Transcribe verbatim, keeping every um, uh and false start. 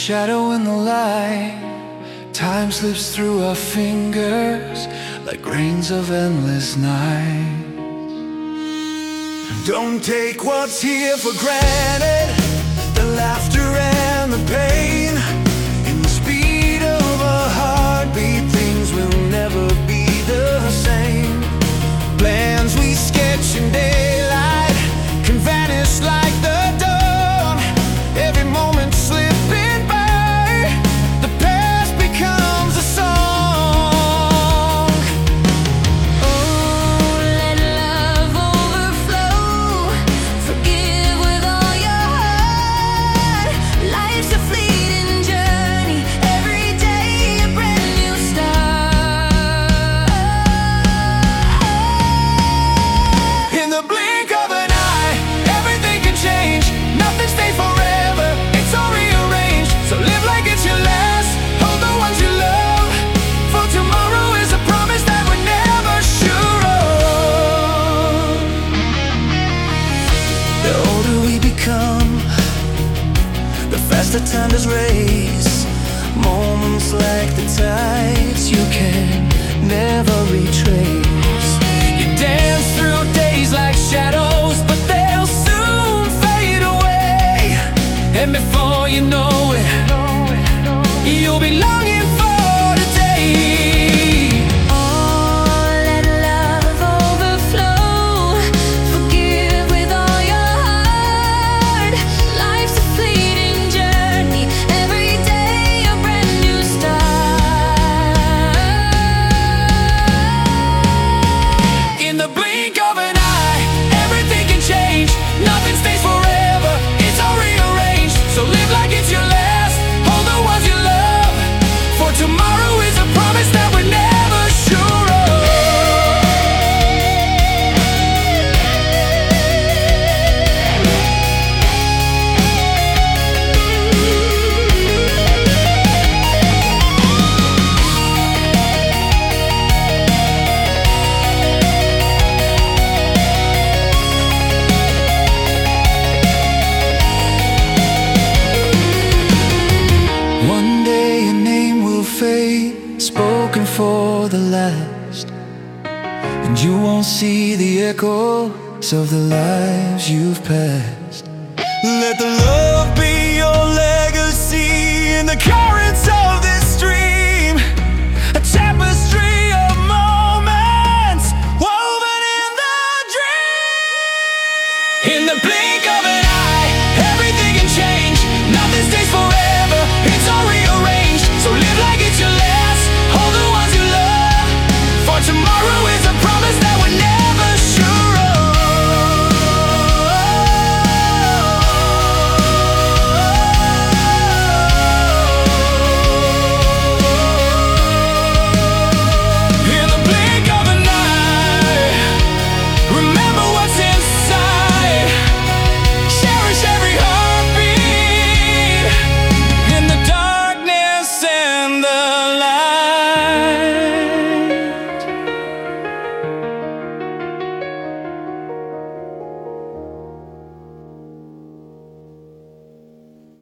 shadow in the light. Time slips through our fingers like grains of endless night. Don't take what's here for granted, the laughter and the pain. In the speed of a heartbeat, things will never be the same. Plans we sketch in daylight can vanish like the dawn. Every moment slipping by, the past becomes a song. Oh, let love overflow. Forgive with all your heart. Life's a fleeting journey, every day a brand new start. In the blink of an eye, everything can change. Nothing stays forever, it's all rearranged. So live like it's your last, hold the ones you love, for tomorrow is a promise that we're never sure of. The older we become, the faster time does race. Moments like the tides you can never retrace. You dance through days like shadows, but they'll soon fade away. And before you know it, you'll be longing for today. Oh, let love overflow. Forgive with all your heart. Life's a fleeting journey, every day a brand new start. In the blink of an eye, everything can change. Nothing stays forever, it's all rearranged. So live like it's your last, hold the ones you love, for tomorrow is a promise that we're never sure of. One day your name will fade, spoken for the last, and you won't see the echoes of the lives you've passed. Let the love be your legacy in the current